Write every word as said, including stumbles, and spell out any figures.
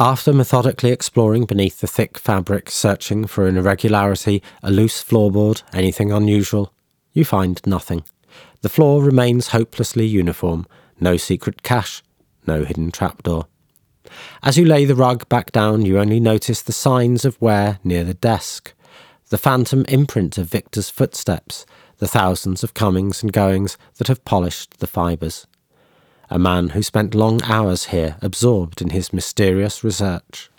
After methodically exploring beneath the thick fabric, searching for an irregularity, a loose floorboard, anything unusual, you find nothing. The floor remains hopelessly uniform, no secret cache, no hidden trapdoor. As you lay the rug back down, you only notice the signs of wear near the desk, the phantom imprint of Victor's footsteps, the thousands of comings and goings that have polished the fibres. A man who spent long hours here absorbed in his mysterious research.